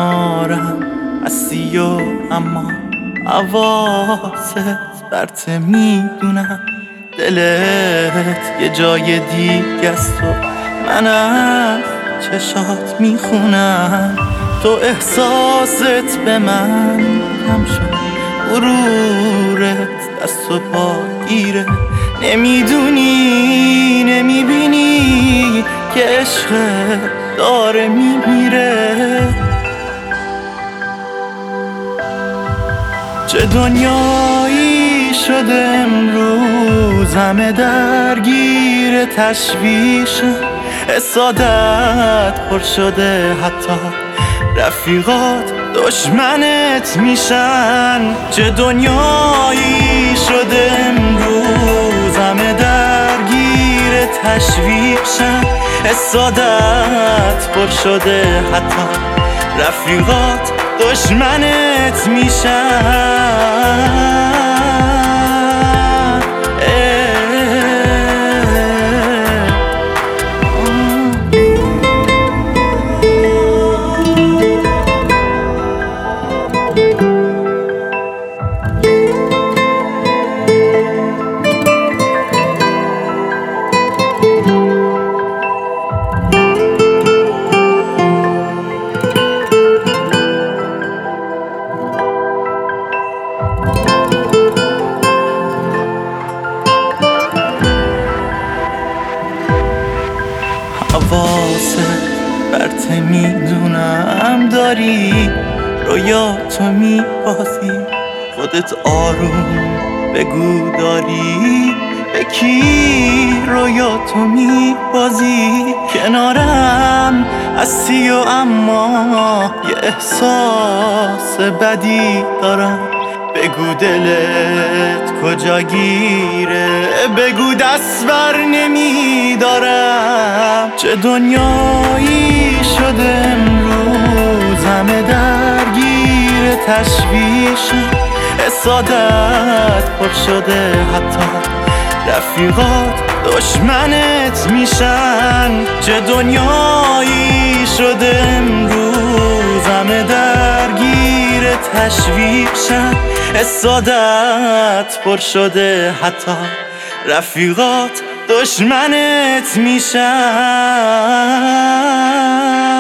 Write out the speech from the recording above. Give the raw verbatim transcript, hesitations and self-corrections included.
کنارم هستی و اما حواست برت میدونم دلت یه جای دیگه است و من از چشات میخونم. تو احساست به من کم شد، غرورت دست و پا گیره، نمیدونی نمیبینی که عشق داره میمیره. چه دنیایی شده امروز، همه درگیر تشویشه، حسادت پر شده، حتی رفیقات دشمنت میشن. چه دنیایی شده امروز، همه درگیر تشویشن، حسادت پر شده، حتی رفیقات دشمنت میشن. حواست برت میدونم داری، رویاتو میبازی، خودت آروم بگو داری به کی رویاتو میبازی. کنارم هستی و اما یه احساس بدی دارم، بگو دلت کجا گیره، بگو دست بر نمیدارم. چه دنیایی شده امروز، همه درگیر تشویشن، حسادت پر شده، حتی رفیقات دشمنت میشن. چه دنیایی شده امروز، همه درگیر تشویشن، حسادت پر شده، حتی رفیقات دشمنت میشن.